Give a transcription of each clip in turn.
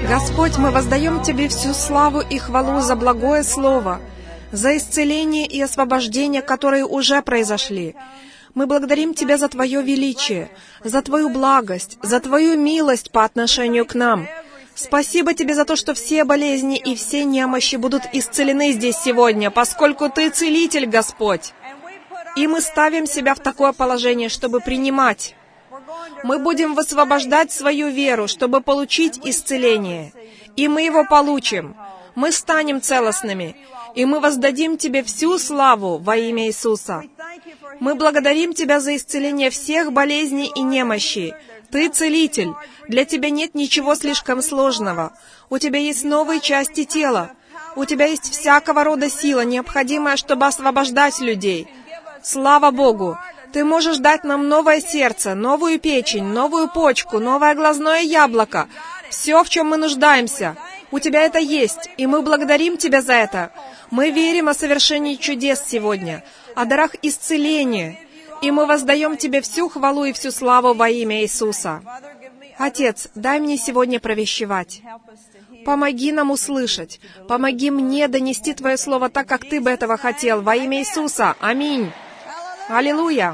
Господь, мы воздаем Тебе всю славу и хвалу за благое слово, за исцеление и освобождение, которые уже произошли. Мы благодарим Тебя за Твое величие, за Твою благость, за Твою милость по отношению к нам. Спасибо Тебе за то, что все болезни и все немощи будут исцелены здесь сегодня, поскольку Ты целитель, Господь. И мы ставим себя в такое положение, чтобы принимать. Мы будем высвобождать свою веру, чтобы получить исцеление. И мы его получим. Мы станем целостными. И мы воздадим Тебе всю славу во имя Иисуса. Мы благодарим Тебя за исцеление всех болезней и немощей. Ты целитель. Для Тебя нет ничего слишком сложного. У Тебя есть новые части тела. У Тебя есть всякого рода сила, необходимая, чтобы освобождать людей. Слава Богу! Ты можешь дать нам новое сердце, новую печень, новую почку, новое глазное яблоко. Все, в чем мы нуждаемся. У Тебя это есть, и мы благодарим Тебя за это. Мы верим о совершении чудес сегодня, о дарах исцеления, и мы воздаем Тебе всю хвалу и всю славу во имя Иисуса. Отец, дай мне сегодня провещевать. Помоги нам услышать. Помоги мне донести Твое Слово так, как Ты бы этого хотел. Во имя Иисуса. Аминь. Аллилуйя!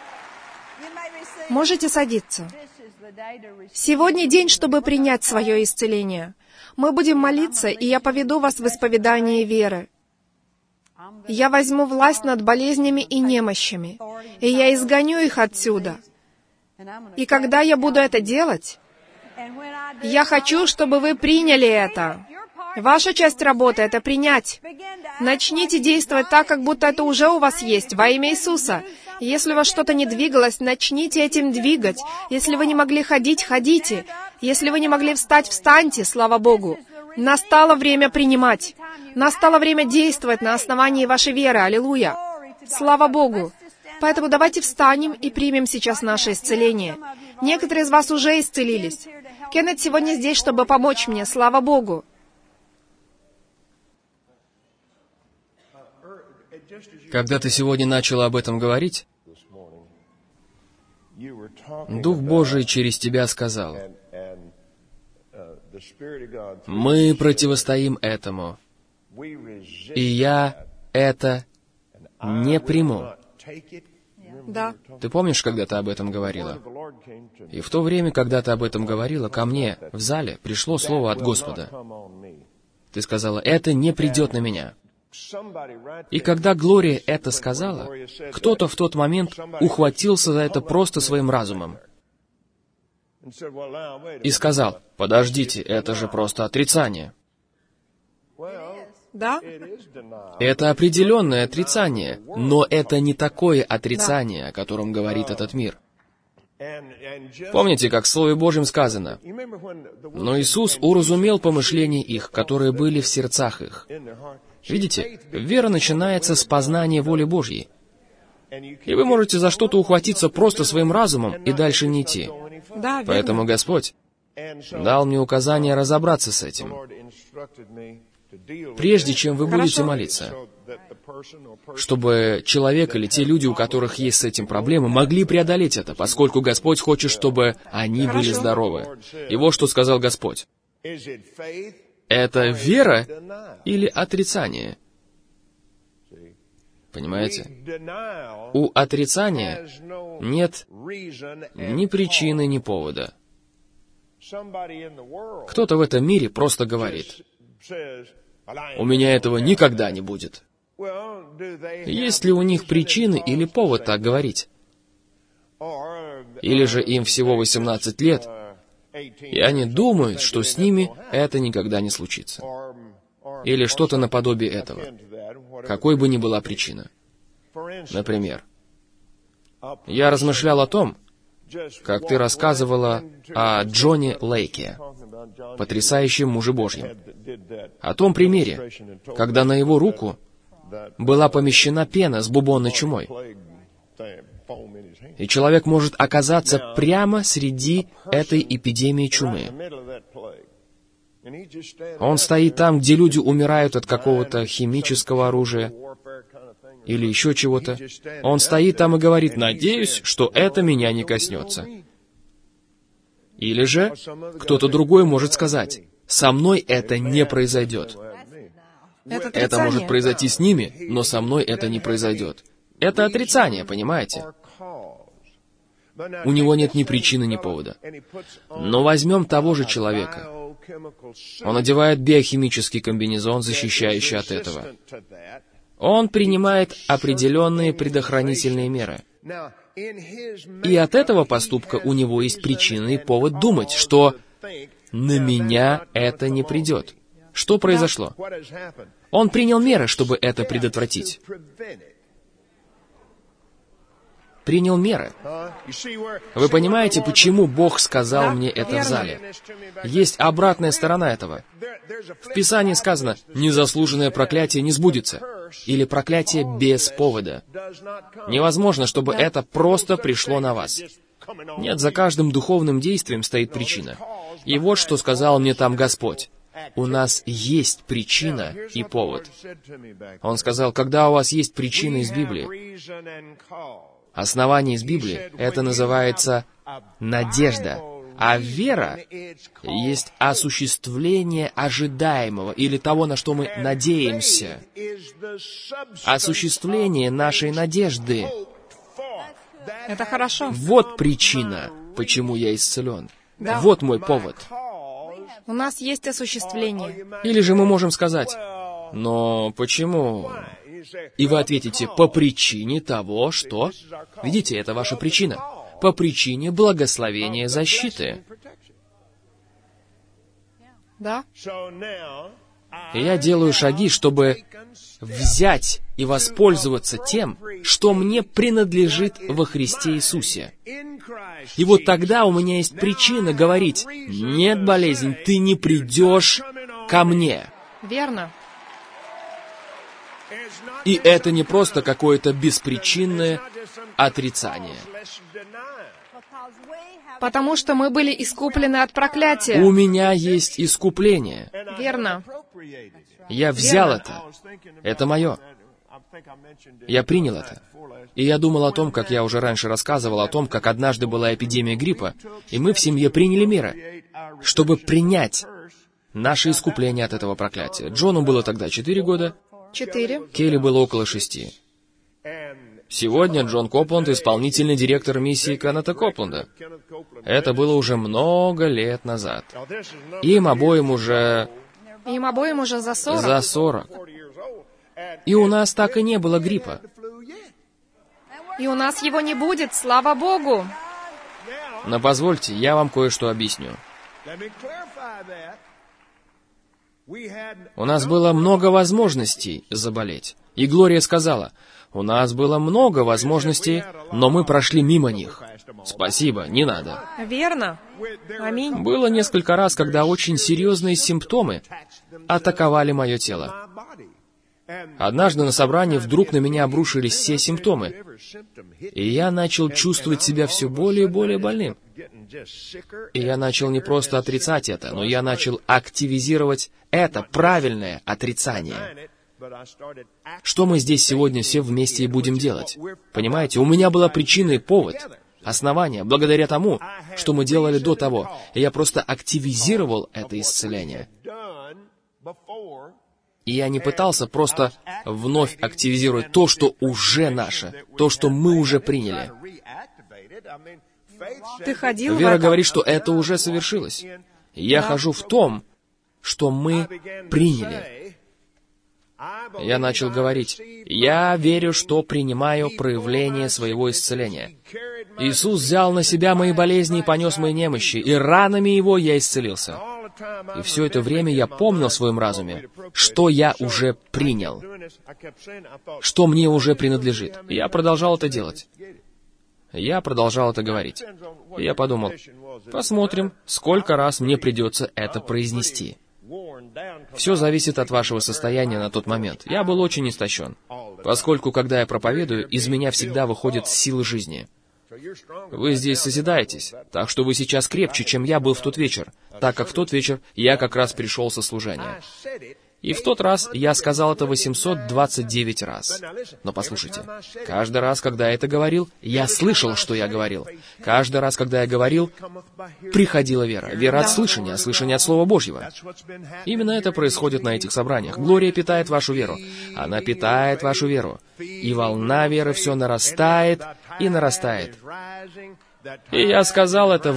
Можете садиться. Сегодня день, чтобы принять свое исцеление. Мы будем молиться, и я поведу вас в исповедание веры. Я возьму власть над болезнями и немощами, и я изгоню их отсюда. И когда я буду это делать, я хочу, чтобы вы приняли это. Ваша часть работы — это принять. Начните действовать так, как будто это уже у вас есть, во имя Иисуса. Если у вас что-то не двигалось, начните этим двигать. Если вы не могли ходить, ходите. Если вы не могли встать, встаньте, слава Богу. Настало время принимать. Настало время действовать на основании вашей веры. Аллилуйя. Слава Богу. Поэтому давайте встанем и примем сейчас наше исцеление. Некоторые из вас уже исцелились. Кеннет сегодня здесь, чтобы помочь мне. Слава Богу. Когда ты сегодня начала об этом говорить, Дух Божий через тебя сказал: «Мы противостоим этому, и я это не приму». Да. Ты помнишь, когда ты об этом говорила? И в то время, когда ты об этом говорила, ко мне в зале пришло слово от Господа. Ты сказала: «Это не придет на меня». И когда Глория это сказала, кто-то в тот момент ухватился за это просто своим разумом и сказал: «Подождите, это же просто отрицание». Да? Это определенное отрицание, но это не такое отрицание, о котором говорит этот мир. Помните, как в Слове Божьем сказано: «Но Иисус уразумел помышления их, которые были в сердцах их». Видите, вера начинается с познания воли Божьей. И вы можете за что-то ухватиться просто своим разумом и дальше не идти. Да, Поэтому Господь дал мне указание разобраться с этим, прежде чем вы будете молиться, чтобы человек или те люди, у которых есть с этим проблемы, могли преодолеть это, поскольку Господь хочет, чтобы они были здоровы. И вот что сказал Господь. Это вера или отрицание? Понимаете? У отрицания нет ни причины, ни повода. Кто-то в этом мире просто говорит: «У меня этого никогда не будет». Есть ли у них причины или повод так говорить? Или же им всего 18 лет, и они думают, что с ними это никогда не случится. Или что-то наподобие этого. Какой бы ни была причина. Например, я размышлял о том, как ты рассказывала о Джоне Лейке, потрясающем муже Божьем. О том примере, когда на его руку была помещена пена с бубонной чумой. И человек может оказаться прямо среди этой эпидемии чумы. Он стоит там, где люди умирают от какого-то химического оружия или еще чего-то. Он стоит там и говорит: «Надеюсь, что это меня не коснется». Или же кто-то другой может сказать: Со мной это не произойдет. Это может произойти с ними, но со мной это не произойдет. Это отрицание, понимаете? У него нет ни причины, ни повода. Но возьмем того же человека. Он одевает биохимический комбинезон, защищающий от этого. Он принимает определенные предохранительные меры. И от этого поступка у него есть причина и повод думать, что на меня это не придет. Что произошло? Он принял меры, чтобы это предотвратить. Принял меры. Вы понимаете, почему Бог сказал мне это в зале? Есть обратная сторона этого. В Писании сказано, незаслуженное проклятие не сбудется. Или проклятие без повода. Невозможно, чтобы это просто пришло на вас. Нет, за каждым духовным действием стоит причина. И вот что сказал мне там Господь. У нас есть причина и повод. Он сказал, когда у вас есть причина из Библии, основание из Библии, это называется надежда. А вера есть осуществление ожидаемого или того, на что мы надеемся. Осуществление нашей надежды. Это хорошо. Вот причина, почему я исцелен. Да. Вот мой повод. У нас есть осуществление. Или же мы можем сказать, но почему? И вы ответите, по причине того, что... Видите, это ваша причина. По причине благословения защиты. Да? Я делаю шаги, чтобы взять и воспользоваться тем, что мне принадлежит во Христе Иисусе. И вот тогда у меня есть причина говорить, нет, болезнь, ты не придешь ко мне. Верно. И это не просто какое-то беспричинное отрицание. Потому что мы были искуплены от проклятия. У меня есть искупление. Верно. Я взял это. Это мое. Я принял это. И я думал о том, как я уже раньше рассказывал, о том, как однажды была эпидемия гриппа, и мы в семье приняли меры, чтобы принять наше искупление от этого проклятия. Джону было тогда 4 года, 4. Келли было около 6. Сегодня Джон Копланд — исполнительный директор миссии Кеннета Копленда. Это было уже много лет назад. Им обоим уже за 40. за 40. И у нас так и не было гриппа. И у нас его не будет, слава Богу. Но позвольте, я вам кое-что объясню. У нас было много возможностей заболеть. И Глория сказала, у нас было много возможностей, но мы прошли мимо них. Спасибо, не надо. Верно. Аминь. Было несколько раз, когда очень серьезные симптомы атаковали мое тело. Однажды на собрании вдруг на меня обрушились все симптомы, и я начал чувствовать себя все более и более больным. И я начал не просто отрицать это, но я начал активизировать это правильное отрицание. Что мы здесь сегодня все вместе и будем делать? Понимаете, у меня была причина и повод, основание, благодаря тому, что мы делали до того. И я просто активизировал это исцеление. И я не пытался просто вновь активизировать то, что уже наше, то, что мы уже приняли. Ты ходил в Вера это? говорит, что это уже совершилось. Я хожу в том, что мы приняли. Я начал говорить, я верю, что принимаю проявление своего исцеления. Иисус взял на себя мои болезни и понес мои немощи, и ранами Его я исцелился. И все это время я помнил в своем разуме, что я уже принял, что мне уже принадлежит. И я продолжал это делать. Я продолжал это говорить. И я подумал, посмотрим, сколько раз мне придется это произнести. Все зависит от вашего состояния на тот момент. Я был очень истощен, поскольку, когда я проповедую, из меня всегда выходит сила жизни. Вы здесь созидаетесь, так что вы сейчас крепче, чем я был в тот вечер, так как в тот вечер я как раз пришел со служения. И в тот раз я сказал это 829 раз. Но послушайте, каждый раз, когда я это говорил, я слышал, что я говорил. Каждый раз, когда я говорил, приходила вера. Вера от слышания, а слышание от Слова Божьего. Именно это происходит на этих собраниях. Глория питает вашу веру. Она питает вашу веру. И волна веры все нарастает и нарастает. И я сказал это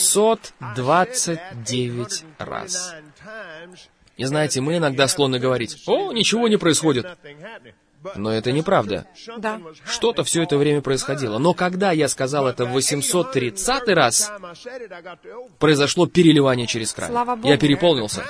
829 раз. И знаете, мы иногда склонны говорить: «О, ничего не происходит». Но это неправда. Да. Что-то все это время происходило. Но когда я сказал это в 830-й раз, произошло переливание через край. Слава Богу. Я переполнился.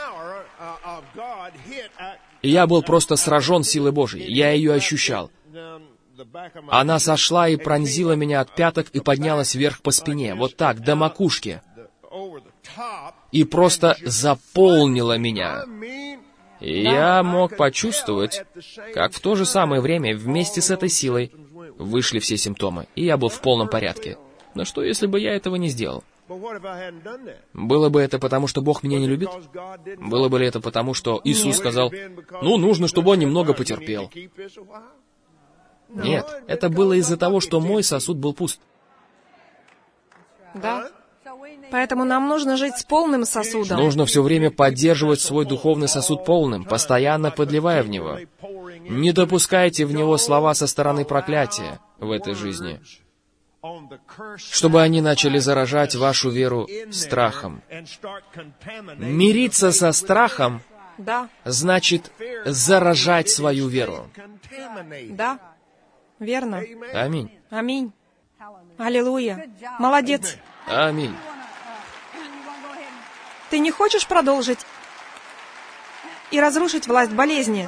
И я был просто сражен силой Божьей. Я ее ощущал. Она сошла и пронзила меня от пяток и поднялась вверх по спине, вот так, до макушки. И просто заполнила меня. И я мог почувствовать, как в то же самое время вместе с этой силой вышли все симптомы, и я был в полном порядке. Но что, если бы я этого не сделал? Было бы это потому, что Бог меня не любит? Было бы ли это потому, что Иисус сказал: «Ну, нужно, чтобы он немного потерпел»? Нет, это было из-за того, что мой сосуд был пуст. Да. Поэтому нам нужно жить с полным сосудом. Нужно все время поддерживать свой духовный сосуд полным, постоянно подливая в него. Не допускайте в него слова со стороны проклятия в этой жизни, чтобы они начали заражать вашу веру страхом. Мириться со страхом значит заражать свою веру. Да, верно. Аминь. Аминь. Аллилуйя. Молодец. Аминь. Ты не хочешь продолжить и разрушить власть болезни?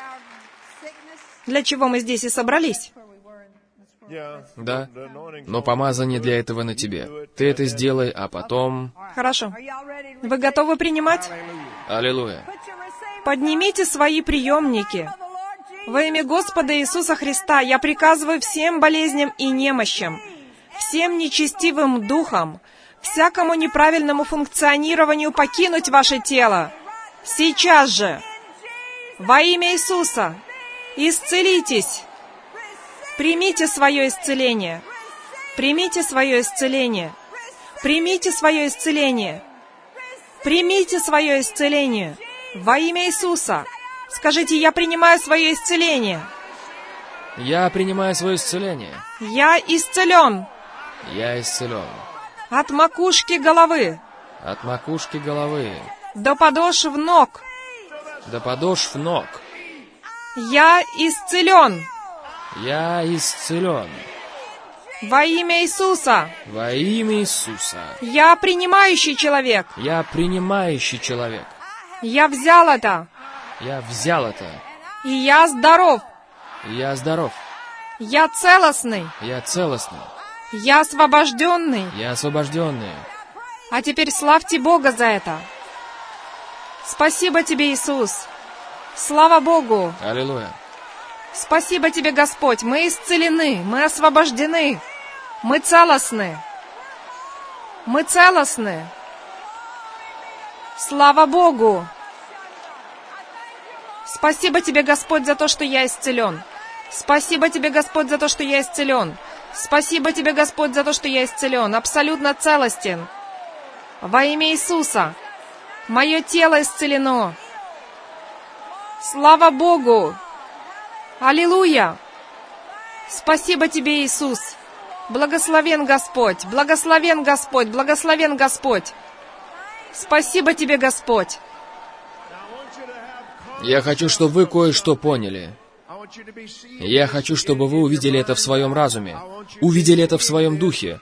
Для чего мы здесь и собрались? Да, но помазание для этого на тебе. Ты это сделай, а потом... Хорошо. Вы готовы принимать? Аллилуйя. Поднимите свои приемники. Во имя Господа Иисуса Христа я приказываю всем болезням и немощам, всем нечестивым духам, всякому неправильному функционированию покинуть ваше тело. Сейчас же. Во имя Иисуса. Исцелитесь. Примите свое исцеление. Примите свое исцеление. Примите свое исцеление. Примите свое исцеление. Во имя Иисуса. Скажите: я принимаю свое исцеление. Я принимаю свое исцеление. Я исцелен. Я исцелен. От макушки головы. От макушки головы. До подошв ног. До подошв ног. Я исцелен. Я исцелен. Во имя Иисуса. Во имя Иисуса. Я принимающий человек. Я принимающий человек. Я взял это. Я взял это. И я здоров. Я здоров. Я целостный. Я целостный. Я освобожденный. Я освобожденный. А теперь славьте Бога за это. Спасибо тебе, Иисус. Слава Богу. Аллилуйя. Спасибо тебе, Господь. Мы исцелены, мы освобождены. Мы целостны. Мы целостны. Слава Богу. Спасибо тебе, Господь, за то, что я исцелен. Спасибо тебе, Господь, за то, что я исцелен. Спасибо тебе, Господь, за то, что я исцелен. Абсолютно целостен. Во имя Иисуса. Мое тело исцелено. Слава Богу. Аллилуйя. Спасибо тебе, Иисус. Благословен Господь. Благословен Господь. Благословен Господь. Спасибо тебе, Господь. Я хочу, чтобы вы кое-что поняли. Я хочу, чтобы вы увидели это в своем разуме, увидели это в своем духе.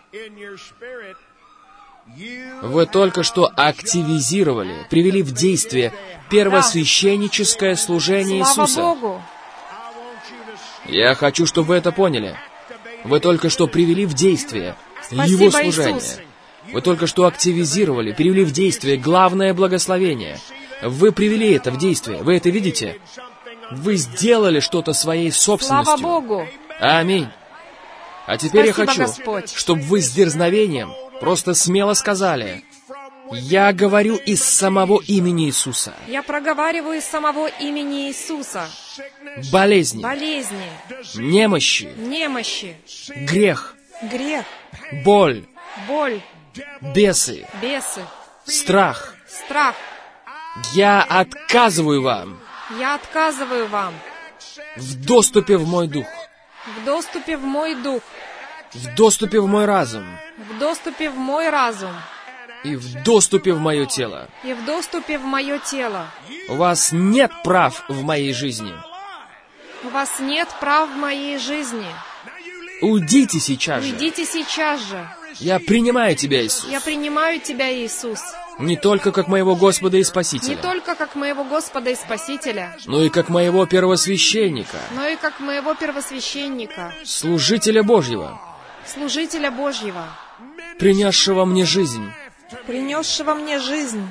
Вы только что активизировали, привели в действие первосвященническое служение Иисуса. Слава Богу. Я хочу, чтобы вы это поняли. Вы только что привели в действие Его служение. Иисус. Вы только что активизировали, привели в действие главное благословение. Вы привели это в действие. Вы это видите? Вы сделали что-то своей собственностью. Слава Богу. Аминь. А теперь Спасибо, я хочу, Господь. чтобы вы с дерзновением просто смело сказали: Я говорю из самого имени Иисуса. Я проговариваю из самого имени Иисуса. Болезни, Болезни, немощи, немощи, грех, грех, боль, боль, бесы, бесы, страх. страх. Я отказываю вам Я отказываю вам в доступе в мой дух, в доступе в мой дух, в доступе в мой разум в доступе в мой разум и в доступе в мое тело. и в доступе в мое тело. У вас нет прав в моей жизни. У вас нет прав в моей жизни. Уйдите сейчас же. Уйдите сейчас же. Я принимаю Тебя, Иисус, Я принимаю Тебя, Иисус, не только как моего Господа и не Спасителя, только как моего Господа и Спасителя, но и как моего первосвященника, но и как моего первосвященника, служителя Божьего, служителя Божьего, принесшего мне жизнь. принесшего мне жизнь.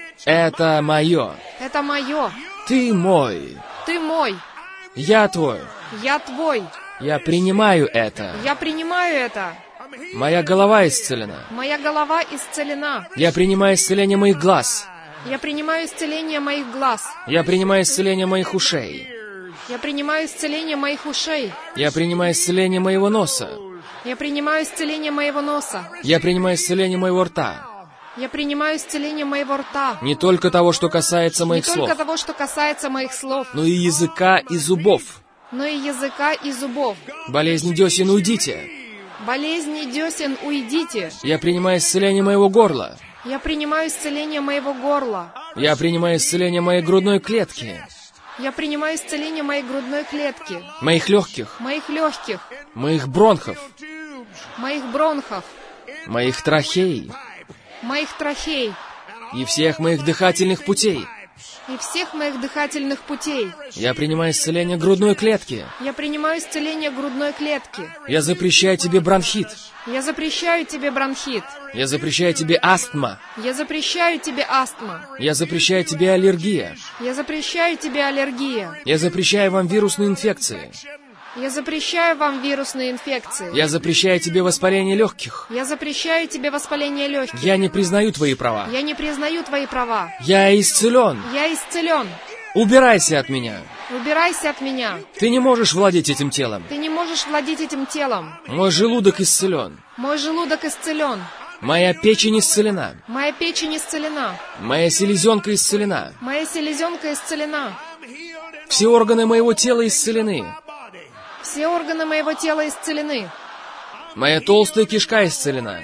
Это мое. Это мое. Ты мой. Ты мой. Я твой. Я твой. Я принимаю это. Я принимаю это. Моя голова исцелена. Моя голова исцелена. Я принимаю исцеление моих глаз. Я принимаю исцеление моих глаз. Я принимаю исцеление моих ушей. Я принимаю исцеление моих ушей. Я принимаю исцеление моего носа. Я принимаю исцеление моего носа. Я принимаю исцеление моего рта. Я принимаю исцеление моего рта. Не только того, что касается Не моих только слов, того, что касается моих слов, но и языка и зубов. но и языка и зубов. Болезни десен, уйдите. Болезни десен, уйдите. Я принимаю исцеление моего горла. Я принимаю исцеление моего горла. Я принимаю исцеление моей грудной клетки, Я принимаю исцеление моей грудной клетки, моих легких, моих легких, моих бронхов, моих бронхов, моих трахей моих трахей и всех моих дыхательных путей. и всех моих дыхательных путей. Я принимаю исцеление грудной клетки. Я принимаю исцеление грудной клетки. Я запрещаю тебе бронхит. Я запрещаю тебе бронхит. Я запрещаю тебе астма. Я запрещаю тебе астма. Я запрещаю тебе аллергия. Я запрещаю тебе аллергия. Я запрещаю вам вирусные инфекции. Я запрещаю вам вирусные инфекции. Я запрещаю тебе воспаление легких. Я запрещаю тебе воспаление легких. Я не признаю твои права. Я не признаю твои права. Я исцелен. Я исцелен. Убирайся от меня. Убирайся от меня. Ты не можешь владеть этим телом. Ты не можешь владеть этим телом. Мой желудок исцелен. Мой желудок исцелен. Моя печень исцелена. Моя печень исцелена. Моя селезенка исцелена. Моя селезенка исцелена. Все органы моего тела исцелены. Все органы моего тела исцелены. Моя толстая кишка исцелена.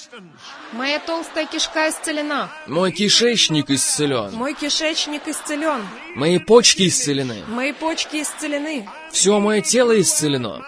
Моя толстая кишка исцелена. Мой кишечник исцелен. Мой кишечник исцелен. Мои почки исцелены. Мои почки исцелены. Все мое тело исцелено.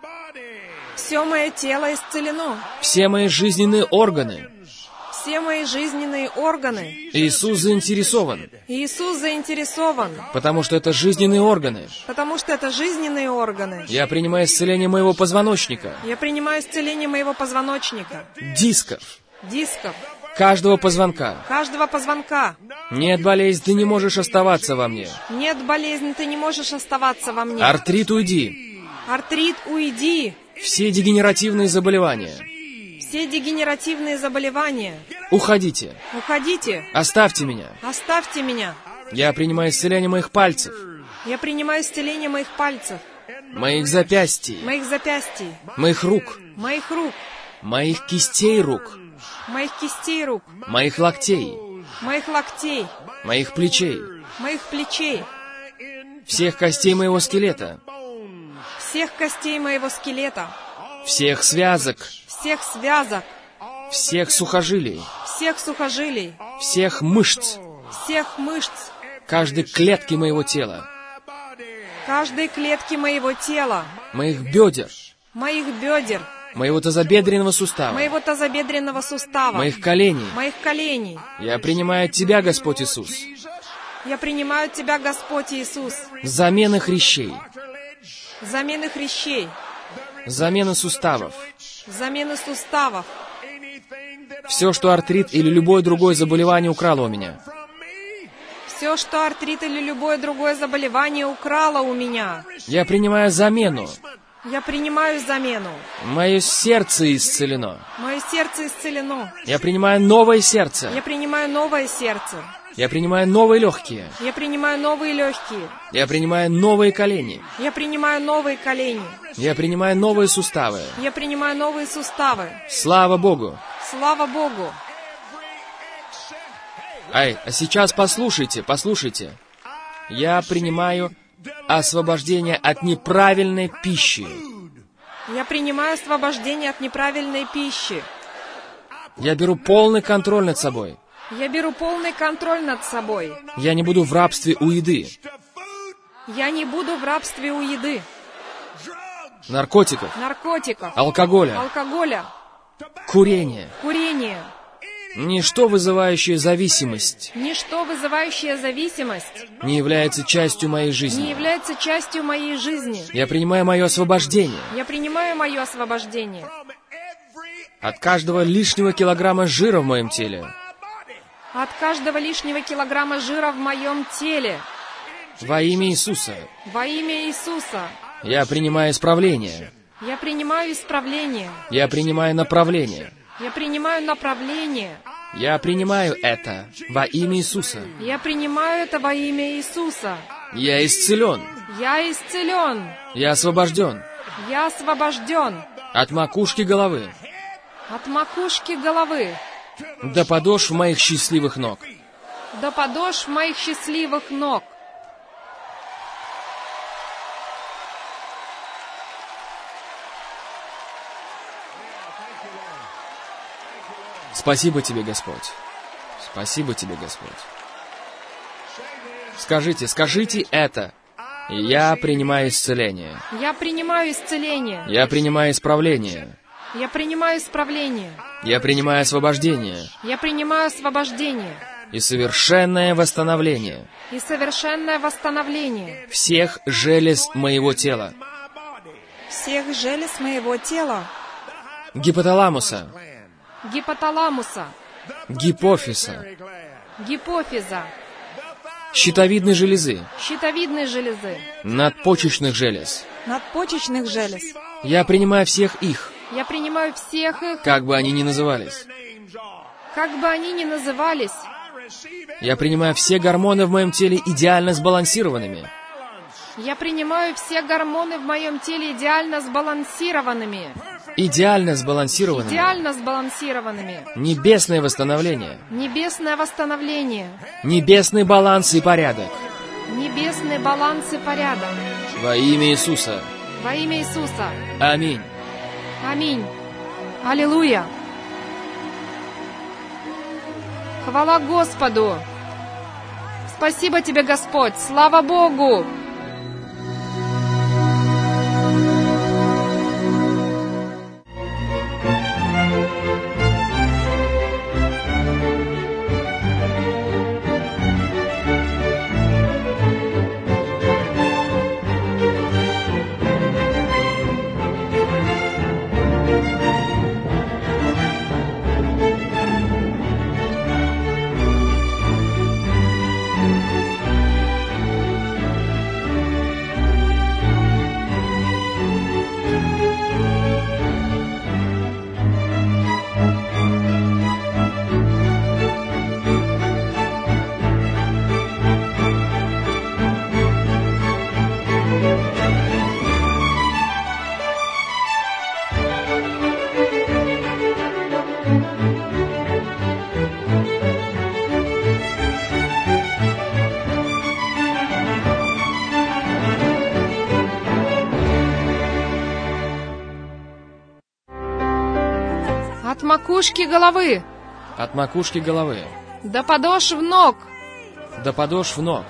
Все мое тело исцелено. Все мои жизненные органы. Все мои жизненные органы. Иисус заинтересован, Иисус заинтересован, потому что это жизненные органы. потому что это жизненные органы. Я принимаю исцеление моего позвоночника, Я принимаю исцеление моего позвоночника, дисков, дисков, каждого позвонка. каждого позвонка. Нет, болезнь, ты не можешь оставаться во мне. Нет болезни, ты не можешь оставаться во мне. Артрит, уйди. Артрит, уйди. Все дегенеративные заболевания. Все дегенеративные заболевания. Уходите. Уходите. Оставьте меня. Оставьте меня. Я принимаю исцеление моих пальцев, Я принимаю исцеление моих пальцев, моих запястий, моих запястий, моих рук, моих рук, моих кистей рук, моих кистей рук, моих локтей, моих локтей, моих плечей, моих плечей, всех костей моего скелета, всех костей моего скелета, всех связок, всех связок, всех сухожилий, всех сухожилий, всех мышц, всех мышц, каждой клетки моего тела, каждой клетки моего тела, моих бедер, моих бедер, моего тазобедренного сустава, моего тазобедренного сустава, моих коленей. моих коленей. Я принимаю от Тебя, Господь Иисус, Я принимаю от Тебя, Господь Иисус, замены хрящей, замены хрящей, замены суставов, замены суставов, все, что артрит или любое другое заболевание украло у меня. все, что артрит или любое другое заболевание украло у меня. Я принимаю замену. Я принимаю замену. Мое сердце исцелено. Мое сердце исцелено. Я принимаю новое сердце. Я принимаю новое сердце. Я принимаю новые легкие. Я принимаю новые легкие. Я принимаю новые колени. Я принимаю новые колени. Я принимаю новые суставы. Я принимаю новые суставы. Слава Богу! Слава Богу! А сейчас послушайте. Я принимаю освобождение от неправильной пищи. Я принимаю освобождение от неправильной пищи. Я беру полный контроль над собой. Я беру полный контроль над собой. Я не буду в рабстве у еды, Я не буду в рабстве у еды, наркотиков, наркотиков, алкоголя, курения. курения. Ничто, вызывающее зависимость, Ничто, вызывающее зависимость, не является частью моей не жизни. является частью моей жизни. Я принимаю мое освобождение Я принимаю мое освобождение от каждого лишнего килограмма жира в моем теле. от каждого лишнего килограмма жира в моем теле. Во имя Иисуса. Во имя Иисуса. Я принимаю исправление. Я принимаю исправление. Я принимаю направление. Я принимаю направление. Я принимаю это во имя Иисуса. Я принимаю это во имя Иисуса. Я исцелен. Я исцелен. Я освобожден. Я освобожден. От макушки головы От макушки головы до подошв моих счастливых ног. до подошв моих счастливых ног. Спасибо тебе, Господь. Спасибо тебе, Господь. Скажите это. Я принимаю исцеление. Я принимаю исцеление. Я принимаю исправление. Я принимаю исправление. Я принимаю освобождение Я принимаю освобождение и совершенное восстановление и совершенное восстановление всех желез моего тела, всех желез моего тела, гипоталамуса, гипоталамуса, гипофиза, гипофиза, щитовидной железы, щитовидной железы, надпочечных желез. надпочечных желез. Я принимаю всех их, Я принимаю всех их, как бы они ни назывались. как бы они ни назывались. Я принимаю все гормоны в моем теле идеально сбалансированными. Я принимаю все гормоны в моем теле идеально сбалансированными. Идеально сбалансированными. Идеально сбалансированными. Небесное восстановление. Небесное восстановление. Небесный баланс и порядок. Небесный баланс и порядок. Во имя Иисуса. Во имя Иисуса. Аминь. Аминь. Аллилуйя. Хвала Господу. Спасибо тебе, Господь. Слава Богу. От макушки головы От макушки головы до подошв ног до подошв ног.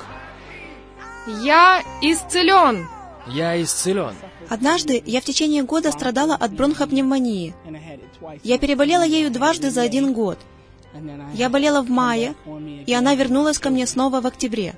я исцелен. Я исцелен. Однажды я в течение года страдала от бронхопневмонии. Я переболела ею дважды за 1 год. Я болела в мае, и она вернулась ко мне снова в октябре.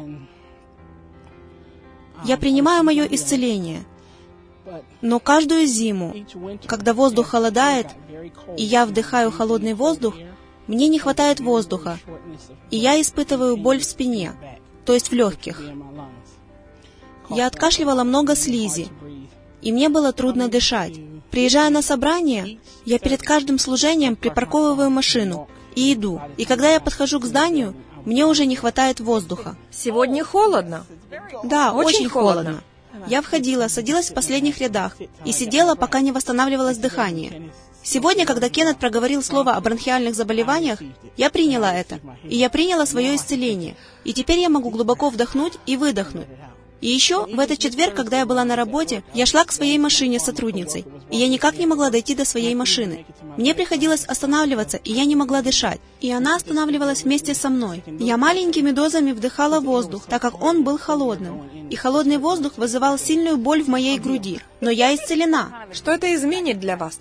Я принимаю мое исцеление, но каждую зиму, когда воздух холодает, и я вдыхаю холодный воздух, мне не хватает воздуха, и я испытываю боль в спине, то есть в легких. Я откашливала много слизи, и мне было трудно дышать. Приезжая на собрание, я перед каждым служением припарковываю машину и иду. И когда я подхожу к зданию, мне уже не хватает воздуха. Сегодня холодно. Да, Очень очень холодно. Я входила, садилась в последних рядах и сидела, пока не восстанавливалось дыхание. Сегодня, когда Кеннет проговорил слово о бронхиальных заболеваниях, я приняла это, и я приняла свое исцеление. И теперь я могу глубоко вдохнуть и выдохнуть. И еще, в этот четверг, когда я была на работе, я шла к своей машине с сотрудницей, и я никак не могла дойти до своей машины. Мне приходилось останавливаться, и я не могла дышать. И она останавливалась вместе со мной. Я маленькими дозами вдыхала воздух, так как он был холодным. И холодный воздух вызывал сильную боль в моей груди. Но я исцелена. Что это изменит для вас?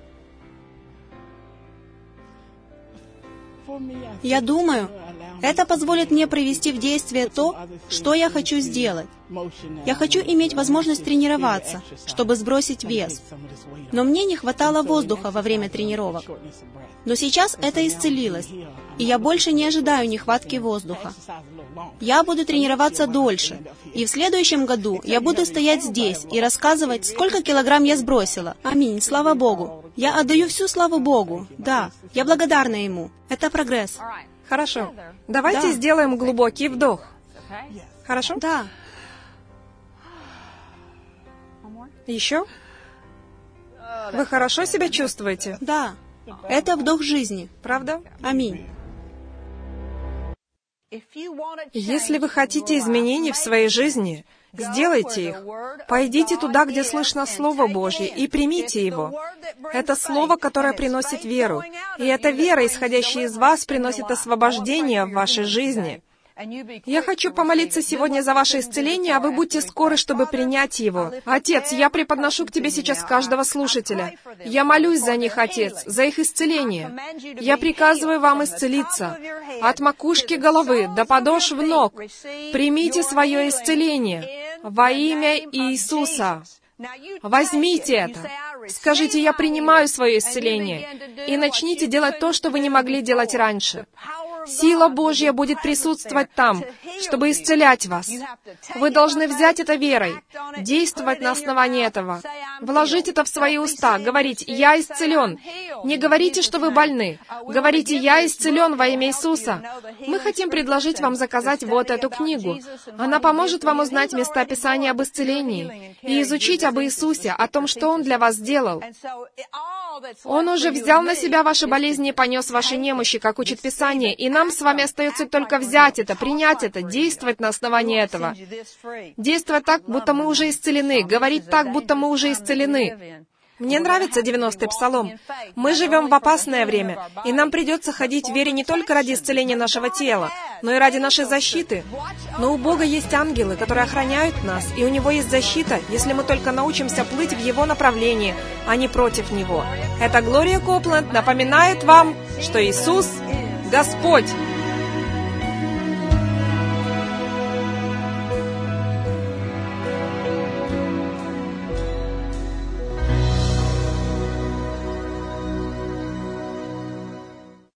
Я думаю, это позволит мне привести в действие то, что я хочу сделать. Я хочу иметь возможность тренироваться, чтобы сбросить вес. Но мне не хватало воздуха во время тренировок. Но сейчас это исцелилось, и я больше не ожидаю нехватки воздуха. Я буду тренироваться дольше, и в следующем году я буду стоять здесь и рассказывать, сколько килограмм я сбросила. Аминь, слава Богу. Я отдаю всю славу Богу. Да, я благодарна Ему. Это прогресс. Хорошо. Давайте Да. сделаем глубокий вдох. Хорошо? Да. Еще? Вы хорошо себя чувствуете? Да. Это вдох жизни. Правда? Аминь. Если вы хотите изменений в своей жизни, сделайте их. Пойдите туда, где слышно Слово Божье, и примите его. Это Слово, которое приносит веру. И эта вера, исходящая из вас, приносит освобождение в вашей жизни. Я хочу помолиться сегодня за ваше исцеление, а вы будьте скоры, чтобы принять его. Отец, я преподношу к Тебе сейчас каждого слушателя. Я молюсь за них, Отец, за их исцеление. Я приказываю вам исцелиться. От макушки головы до подошв ног. Примите свое исцеление во имя Иисуса. Возьмите это. Скажите, я принимаю свое исцеление. И начните делать то, что вы не могли делать раньше. Сила Божья будет присутствовать там, чтобы исцелять вас. Вы должны взять это верой, действовать на основании этого, вложить это в свои уста, говорить «Я исцелен». Не говорите, что вы больны. Говорите «Я исцелен во имя Иисуса». Мы хотим предложить вам заказать вот эту книгу. Она поможет вам узнать места Писания об исцелении и изучить об Иисусе, о том, что Он для вас сделал. Он уже взял на себя ваши болезни и понес ваши немощи, как учит Писание, и нам с вами остается только взять это, принять это, действовать на основании этого. Действовать так, будто мы уже исцелены, говорить так, будто мы уже исцелены. Мне нравится 90-й Псалом. Мы живем в опасное время, и нам придется ходить в вере не только ради исцеления нашего тела, но и ради нашей защиты. Но у Бога есть ангелы, которые охраняют нас, и у Него есть защита, если мы только научимся плыть в Его направлении, а не против Него. Это Глория Копленд напоминает вам, что Иисус — Господь.